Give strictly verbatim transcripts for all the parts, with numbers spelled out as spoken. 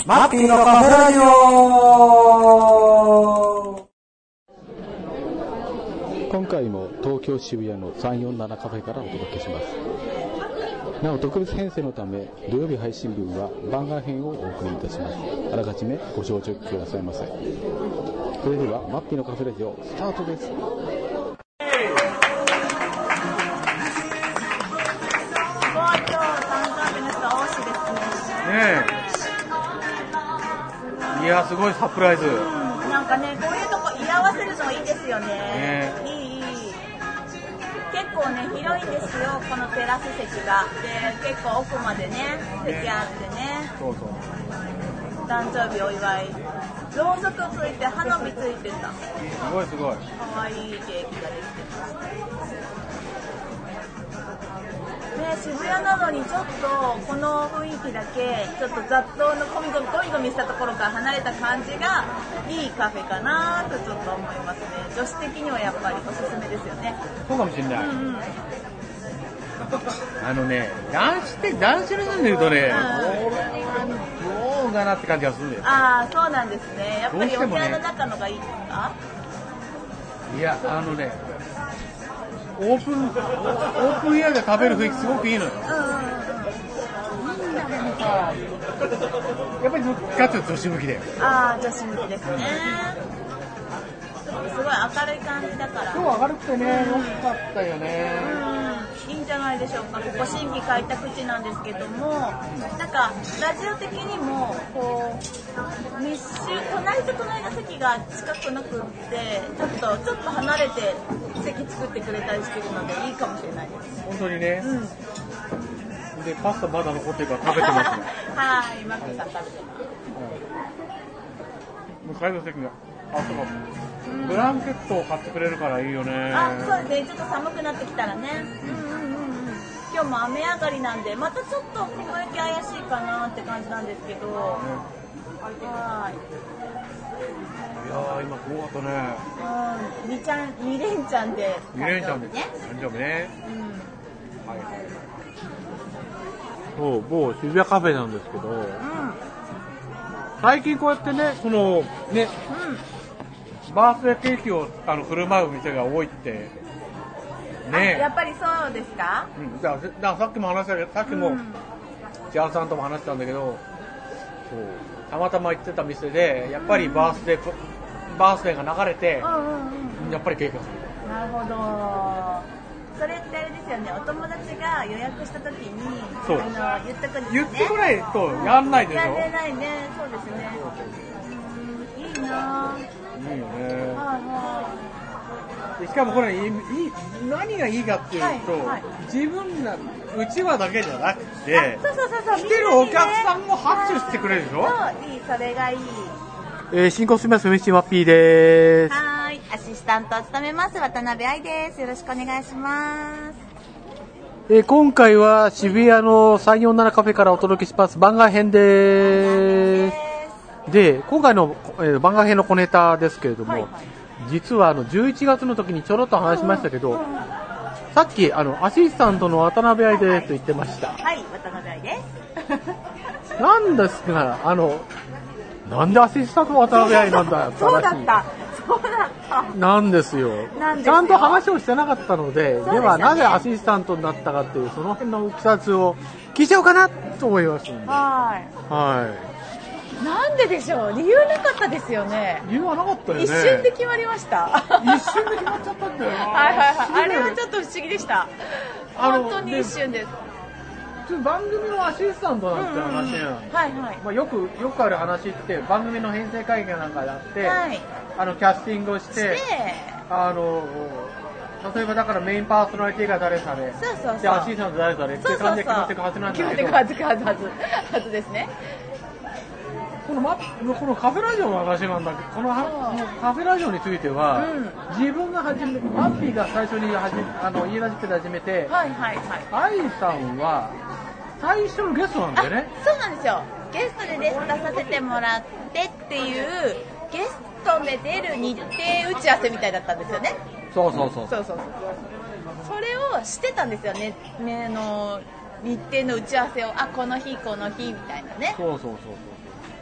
マッピーのカフェラジオ。 今回も東京渋谷のさんよんななカフェからお届けします。なお特別編成のため土曜日配信分は番外編をお送りいたします。あらかじめご承知くださいませ。それではマッピーのカフェラジオスタートです。 ねえ、いやすごいサプライズ、うん、 なんかねこういうとこ居合わせるのいいですよね。ねいいいい結構ね広いんですよこのテラス席が。で結構奥までね席あってね、 そうそう誕生日お祝いろうそくついて花火ついてた。すごいすごいかわいいケーキができてましたね。渋谷なのにちょっとこの雰囲気だけちょっと雑踏のゴミゴミゴミゴミしたところから離れた感じがいいカフェかなとちょっと思いますね。女子的にはやっぱりおすすめですよね。 そうかもしれない、うんうん、あのね男子って男子の人で見るとね、うん、どうかなって感じがするんだよ。 ああそうなんですね。やっぱりお部屋の中のがいいですか。 いやあのねオープンオープンエアで食べる雰囲気すごくいいのよ。やっぱりどっちかっていうと女子向きだよ。 ああ女子向きですね。すごい明るい感じだから。 今日明るくてね、良かったよね。 うん、いいんじゃないでしょうか。ここ新規開拓地なんですけども、なんかラジオ的にもこう密集隣と隣の席が近くなくってちょっとちょっと離れて席作ってくれたりしてるのでいいかもしれないです。 本当にね。うん、でパスタまだ残ってるから食べてますね。 はい、マックさん食べてます。 向かいの席があそうか。ブランケットを買ってくれるからいいよね。 あ、そうですね。ちょっと寒くなってきたらね。うんうんうんうん。今日も雨上がりなんで、またちょっと雲行き怪しいかなって感じなんですけど。うん、はい。 いやー今すごかったね。 うん。みちゃん、みれんちゃんで。 みれんちゃんで。誕生日ね。うん。はいはい。そう某渋谷カフェなんですけど。うん。最近こうやってね、そのね。うんバースデーケーキをあの振る舞う店が多いってね。 やっぱりそうですか。 うん、だからだからさっきも話したけどさっきも千春、うん、さんとも話したんだけど、そうたまたま行ってた店でやっぱりバースデー、うん、バースデーが流れて、うんうんうん、やっぱりケーキがする。 なるほど。それってあれですよね。お友達が予約した時にそうあの言っとくんですね。 言ってこないとやんないでしょ。 やれないね。そうですね。うん、いいな。 いいよね。でしかもこれいい何がいいかっていうと、はいはい、自分らうちわだけじゃなくてそうそうそうそう来てるお客さんも拍手してくれるでしょ。 そういいそれがいい。 えー、進行しますウィッシュマッピーです。 はい、アシスタントを務めます渡辺愛です。よろしくお願いします。 えー、今回は渋谷のさんよんななカフェからお届けします番外編です。で今回の、えー、番外編の小ネタですけれども、はいはい、実はあのじゅういちがつの時にちょろっと話しましたけど、うんうんうん、さっきあのアシスタントの渡辺愛ですと言ってました。 はい、渡辺愛です。 なんですがあのなんでアシスタントの渡辺愛なんだって話。 そうだったそうだったなんですよ。ちゃんと話をしてなかったの で, で, ではなぜアシスタントになったかっていうその辺のいきさつを聞いちゃおうかなと思いました。 はいはいなんででしょう。理由なかったですよね。 理由はなかったよね。 一瞬で決まりました一瞬で決まっちゃったんだよなはいはいはい。あれはちょっと不思議でした。本当に一瞬です。 番組のアシスタントなんて話なんで、うんうん、はいはいまあ、よくよくある話って番組の編成会議なんかであって、はい、あのキャスティングをして、あの例えばだからメインパーソナリティが誰され、そうそうそうでアシスタント誰されって感じで決まっていくはずなんだけど、決まっていくはずはずはずですね。この, マこのカフェラジオの話なんだけど、このカフェラジオについては、うん、自分が始めマッピーが最初に始めあの家ラジックで始めて、はいはいはい、愛さんは最初のゲストなんだよね。 そうなんですよ。ゲストで出させてもらってっていうゲストで出る日程打ち合わせみたいだったんですよね。 そうそうそうそうそうそう。それをしてたんですよね。ねの日程の打ち合わせをあこの日この日みたいなね。 そうそうそうそう。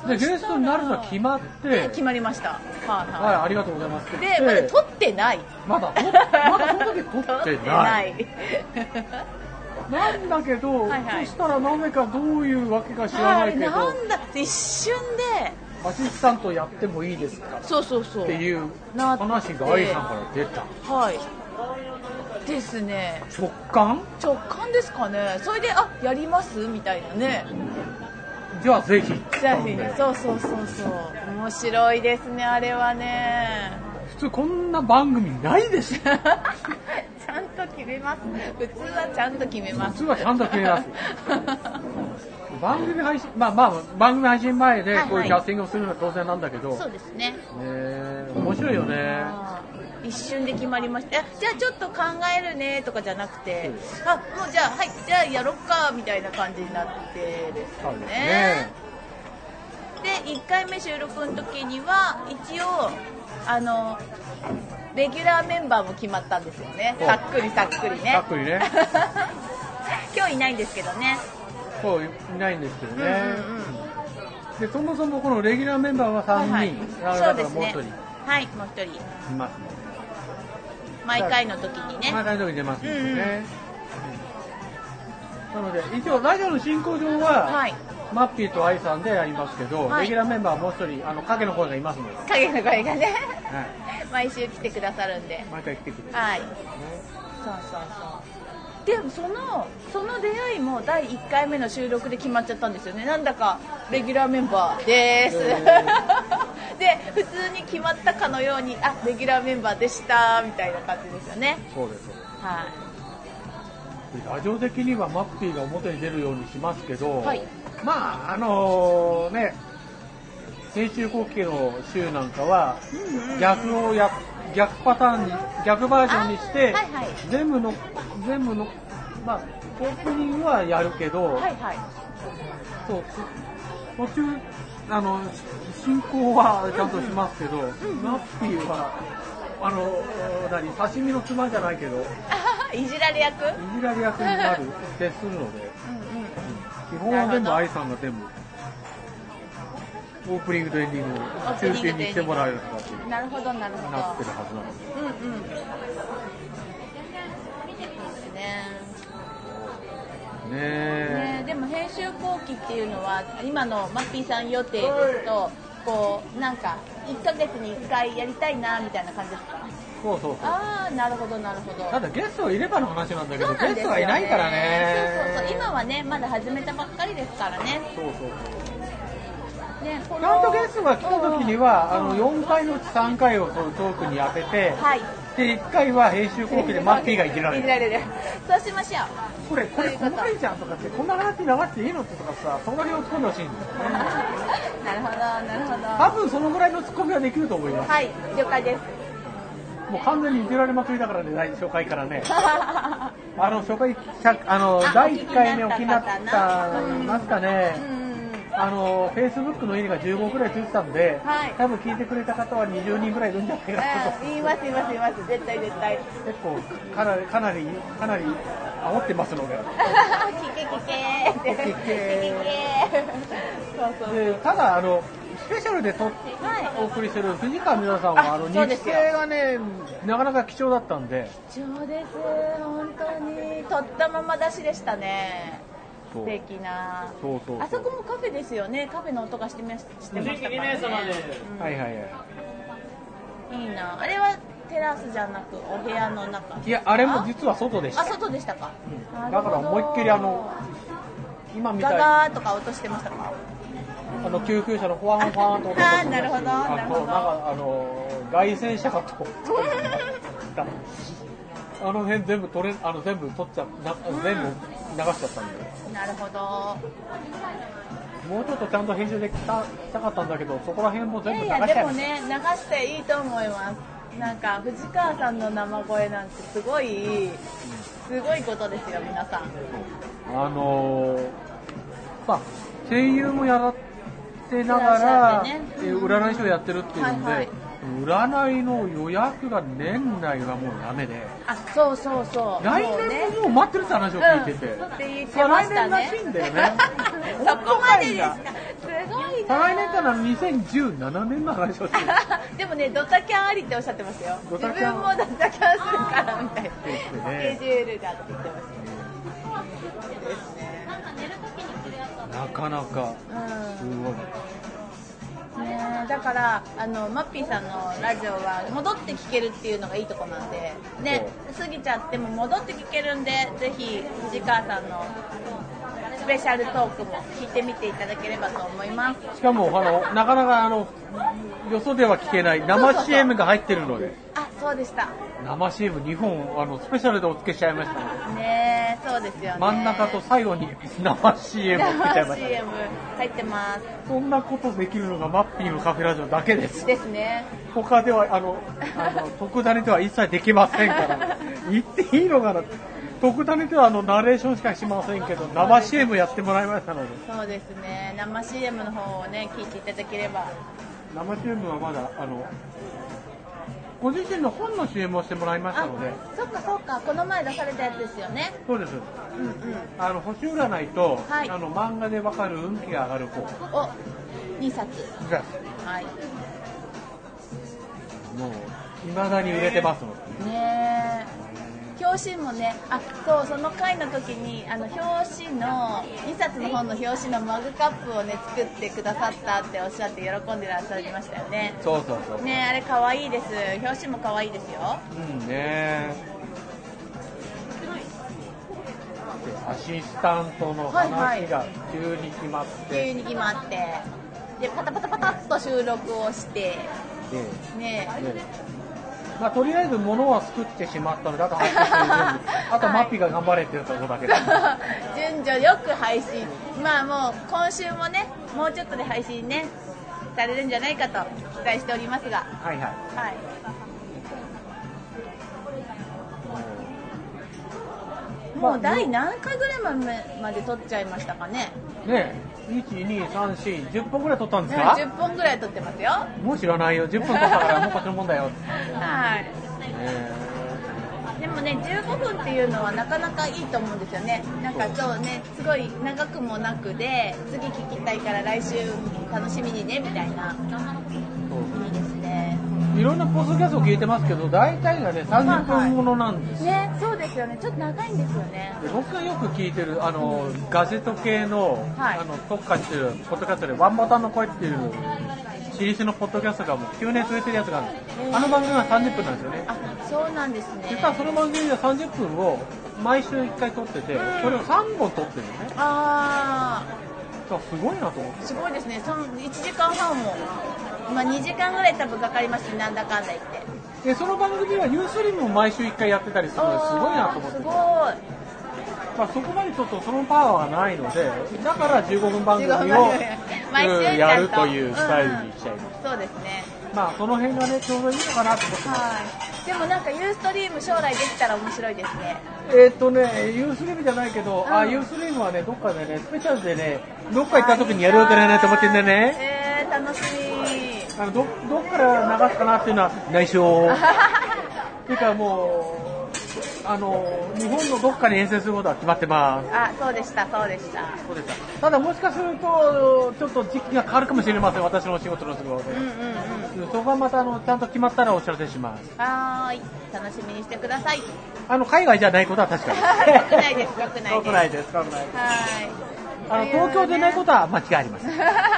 でゲストになるのは決まって決まりました。はい、はいはい、ありがとうございます。 でまだ撮ってない。 まだまだその時撮ってない。なんだけど、はいはい、そしたらなぜかどういうわけか知らないけど、 はい、なんだ一瞬でアシスタントやってもいいですか。 そうそうそう。 っていう話が愛さんから出た。 はい。ですね。 直感？ 直感ですかね。それであやりますみたいなね。 じゃあぜひ。 ぜひ。そうそうそうそう。面白いですねあれはね。 普通こんな番組ないです。 ちゃんと決めます。普通はちゃんと決めます。 普通はちゃんと決めます。番組配信、まあまあ番組配信前でこういうキャスティングをするのは当然なんだけど、はいはい、 そうですね。ね面白いよね。 一瞬で決まりました。じゃあちょっと考えるねとかじゃなくて、あもうじゃあはいじゃあやろっかみたいな感じになってですよね。でいっかいめ収録の時には一応あのレギュラーメンバーも決まったんですよね。さっくりさっくりね。 さっくりね。 今日いないんですけどね。 そういないんですけどね。うんうんうん、でそもそもこのレギュラーメンバーはさんにん、はいはい、だからもう一人、 はい、もう一人いますね。 毎回の時にね。 毎回の時に出ますね。うんうん、なので一応ラジオの進行上は、はい、マッピーとアイさんでやりますけど、はい、レギュラーメンバーはもう一人あの影の声がいますので。 影の声がね、はい、毎週来てくださるんで。 毎回来てくれる。 はい。ね、そうそうそう。でもそのその出会いもだいいっかいめの収録で決まっちゃったんですよね。なんだかレギュラーメンバーです。で普通に決まったかのようにあレギュラーメンバーでしたみたいな感じですよね。 そうですそうです。 はい。 ラジオ的にはマッピーが表に出るようにしますけど、はい、まああのー、ね編集後期の週なんかは逆をや逆パターンに逆バージョンにして、はいはい、全部の全部のまあオープニングはやるけど、はいはい、そう途中あの進行はちゃんとしますけど、うん、マッピーはあの何刺身のつまじゃないけどいじられ役いじられ役になる徹するので、うんうん、基本は全部愛さんが全部。オープニングとエンディングを中心にしてもらえる形になってるはずなので。 うんうん。ですね。 ねえ。 ねでも編集後期っていうのは今のマッピーさん予定ですとこうなんかいっかげつにいっかいやりたいなみたいな感じですか。 そうそうそう。 ああなるほどなるほど。 ただゲストいればの話なんだけど、ね、ゲストがいないからね。 そうそうそう。今はねまだ始めたばっかりですからね。 そうそうそう。ね、ちゃんとゲストが来た時には、うん、あのよんかいのうちさんかいをトークに当てて、はい、でいっかいは編集後期でマッピーがいじられる。 いじられる。そうしましょう。 これこれ細かいじゃんとかってこんな話流していいのってとかさ、その辺を突っ込んでほしいんですよね。 なるほどなるほど。 多分そのぐらいの突っ込みはできると思います。 はい了解です。 もう完全にいじられまくりだからね初回からね。あの初回あのだいいっかいめお聞きになったますかね。うんあのフェイスブックのいいねがじゅうごぐらいついてたんで、はい、多分聞いてくれた方はにじゅうにんぐらいいるんじゃないかなと。 言います言います言います絶対絶対。 結構かなりかなりかなり煽ってますので。 聞け聞け聞け聞け。そうそう。 でただあのスペシャルでと、はい、お送りしてる藤川美奈さんはあの日程がねなかなか貴重だったんで。 貴重です本当にとったまま出しでしたね。素敵なそうそうそう。 あそこもカフェですよね。カフェの音がしてましてましたからね。 はいはいはい。 いいな。あれはテラスじゃなくお部屋の中。 いやあれも実は外でした。 あ外でしたか。 うん、だから思いっきりあの今みたいガガーとか音してましたか。 あの救急車のファンファンと音がしてました。なるほどなるほど。 なんかあの外線車かと思ったあの辺全部取れあの全部取っちゃな全部流しちゃったんで。 なるほど。 もうちょっとちゃんと編集できたしたかったんだけど、そこら辺も全部流しちゃいました。 いやいやでもね流していいと思います。なんか藤川さんの生声なんてすごいすごいことですよ皆さん。 あのー、まあ声優もやってながら、ね、占い師をやってるっていうんで。はいはい、占いの予約が年内はもうダメで、 あ、そうそうそう。 来年ももう待ってるって話を聞いてて、 うん、って言ってましたね。 来年らしいんだよね。 そこまでですか。すごい再来年からにせんじゅうななねんの話をしてる。 でもね、ドタキャンありっておっしゃってますよ。自分もドタキャンするからみたいな。スケジュールがって言ってましたね。ですね。 なかなかすごい。 ね、だからあのマッピーさんのラジオは戻って聞けるっていうのがいいとこなんで、ね、過ぎちゃっても戻って聞けるんで、ぜひ藤川さんのスペシャルトークも聞いてみていただければと思います。 しかもあのなかなかあのよそでは聞けない生 シーエム が入ってるので。 あ、そうでした。 生 シーエムにほんあのスペシャルでお付けしちゃいましたね。 ね、そうですよね。 真ん中と最後に生 シーエム をつけちゃいました、ね。 生 シーエム 入ってます。 そんなことできるのがマッピーのカフェラジオだけです。 ですね。 他ではあのあの特ダネでは一切できませんから言っていいのかな。特ダネではあのナレーションしかしませんけど、生 シーエム やってもらいましたので。 そうですね。生 シーエム の方をね聞いていただければ。 生 シーエム はまだあのご自身の本の シーエム をしてもらいましたので。 そっかそっか、この前出されたやつですよね。 そうです。うんうん。あの星占いと、はい、あの漫画でわかる運気が上がる本。 お、にさつ。はい。 もう未だに売れてますので。 ねえ。表紙もね、あ、そう、その回の時にあの表紙のにさつの本の表紙のマグカップをね作ってくださったっておっしゃって喜んでらっしゃいましたよね。 そうそうそう。 ね、あれ可愛いです。表紙も可愛いですよ。 うんね。アシスタントの話が急に決まって、はいはい、急に決まって、でパタパタパタっと収録をして、ね。ねねまあ、とりあえず物は作ってしまったので、あと配信してるあとマッピーが頑張れっていうところだけで、はい、順序よく配信、まあもう今週もね、もうちょっとで配信ねされるんじゃないかと期待しておりますが、 はいはい、はい、 もう第何回ぐらいまで撮っちゃいましたかね。 ねえ、いち、に、さん、よん、じゅっぽんぐらい撮ったんですか。 じゅっぽんぐらい撮ってますよ。 もう知らないよ。じゅっぷん撮ったからもうこっちのもんだよ。 はい。でもね、じゅうごふんっていうのはなかなかいいと思うんですよね。なんかそうね、すごい長くもなくで、次聞きたいから来週楽しみにねみたいな。いいですね。 いろんなポッドキャストを聞いてますけど、大体がねさんじゅっぷんものなんです、 はいはい、ね、そうですよね。ちょっと長いんですよね。 で僕がよく聞いてるあの、うん、ガジェット系の、はい、あの特化してるポッドキャストでワンボタンの声っていう老舗のポッドキャストがもうきゅうねん続いてるやつがあるんです。あの番組はさんじゅっぷんなんですよね。 あ、そうなんですね。 実はその番組ではさんじゅっぷんを毎週いっかい撮ってて、うん、それをさんぼん撮ってるのね。ああ、すごいなと思って。 すごいですね。そのいちじかんはんも、まあ、にじかんぐらい多分かかりますし、なんだかんだ言って。 でその番組はユーストリームも毎週いっかいやってたりするのですごいなと思って。すごい。まあ、そこまでちょっとそのパワーがないので、だからじゅうごふん番組をやるというスタイルにしちゃいます、 うん、そうですね。 まあその辺がねちょうどいいのかなと思ってます、はい、でもなんかユーストリーム将来できたら面白いですね。 えーっとねユーストリームじゃないけど、うん、あユーストリームはねどっかでねスペシャルでねどっか行った時にやるわけないなと思ってんだよね。 えー、楽しみ。 あの ど, どっから流すかなっていうのは内緒っていうかもうあの日本のどっかに遠征することは決まってます。 あ、そうでしたそうでしたそうでした。ただもしかするとちょっと時期が変わるかもしれません。私のお仕事の都合で、うんうんうん、そこはまたあのちゃんと決まったらお知らせします。 はーい、楽しみにしてください。 あの海外じゃないことは確かに国内です国内です国内です国内です。はい、あの、ね、東京でないことは間違いありません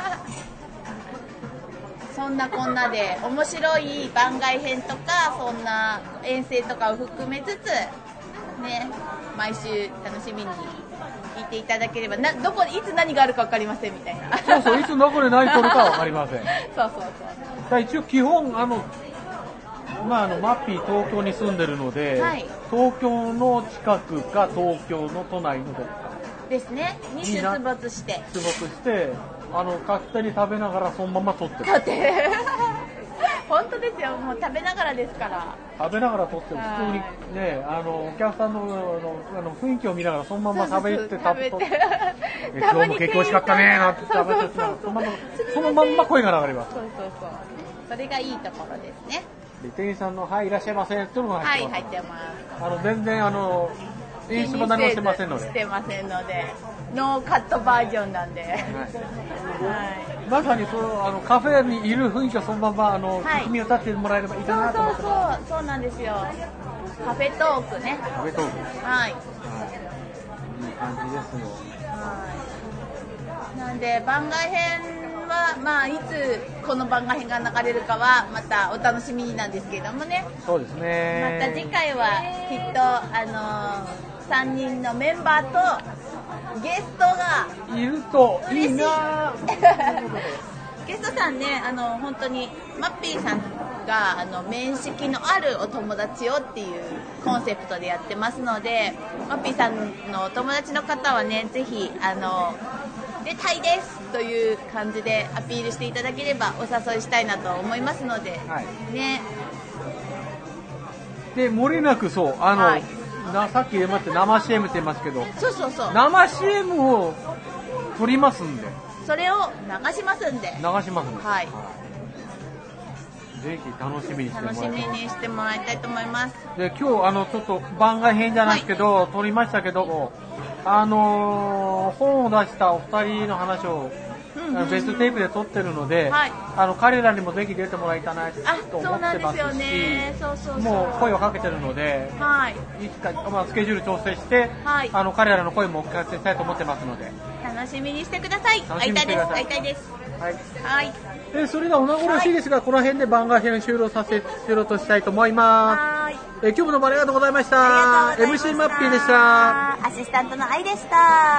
そんなこんなで面白い番外編とかそんな遠征とかを含めつつね、毎週楽しみに聞いていただければ、などこいつ何があるか分かりませんみたいな。 そうそう、いつどこで何撮るか分かりませんそうそうそう。 だ一応基本あのまああのマッピー東京に住んでるので、はい、東京の近くか東京の都内のどこかですねに出没して出没してあの勝手に食べながらそのまま撮ってる。 だって本当ですよ。もう食べながらですから。 食べながら撮って普通にね、あのお客さんのあのあの雰囲気を見ながらそのまま食べて食べて今日もケーキ美味しかったねなんて食べてそのままそのまんま声が流れます。 そうそうそう。それがいいところですね。 で店員さんのはいいらっしゃいませっていうのが入ってます。 はい入ってます。 あの全然あの演出も何もしてませんので。 してませんので。 ノーカットバージョンなんで、はいはい、 まさにそうあのカフェにいる雰囲気をそのままあの、はい、組みを立ってもらえればいいかなと思ってます。 そうそうそうそうなんですよ。カフェトークね。 カフェトーク。 はい。はい、 いい感じですよ。 はい。なんで番外編はまあいつこの番外編が流れるかはまたお楽しみなんですけどもね。 そうですね。 また次回はきっとあのー、さんにんのメンバーとゲストがいるといいな。 ゲストさんね、あの本当にマッピーさんがあの面識のあるお友達をっていうコンセプトでやってますので、マッピーさんのお友達の方はね、ぜひあの出たいですという感じでアピールしていただければお誘いしたいなと思いますので、はい、ね。 で漏れなくそうあの、はい、なさっき言いました生 シーエム って言いますけど、 そうそうそう生 シーエム を撮りますんで、 それを流しますんで流しますんで、 はい、 ぜひ楽しみにしてもらいたい。 楽しみにしてもらいたいと思います。 で今日あのちょっと番外編じゃないですけど、はい、撮りましたけども、あのー、本を出したお二人の話を、うんうん、ベストテープで撮ってるので、はい、あの彼らにもぜひ出てもらいたいなと思ってますし、もう声をかけてるので、はい、いつか、まあ、スケジュール調整して、はい、あの彼らの声もお聞かせしたいと思ってますので、 楽しみにしてください。会いたいです。会いたいです。 はい。 はい。 えそれではお名残惜しいですが、はい、この辺で番外編終了させ終了としたいと思います。はい。え今日もどうもありがとうございました。エムシー マッピーでした。 アシスタントの愛でした。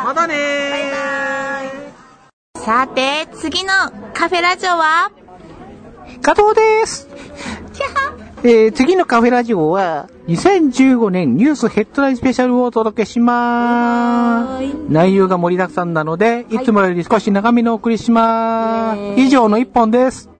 またねー。 バイバイ。さて次のカフェラジオは加藤です。えー、次のカフェラジオはにせんじゅうごねんニュースヘッドラインスペシャルをお届けします。内容が盛りだくさんなので、いつもより少し長めにお送りします。以上の一本です。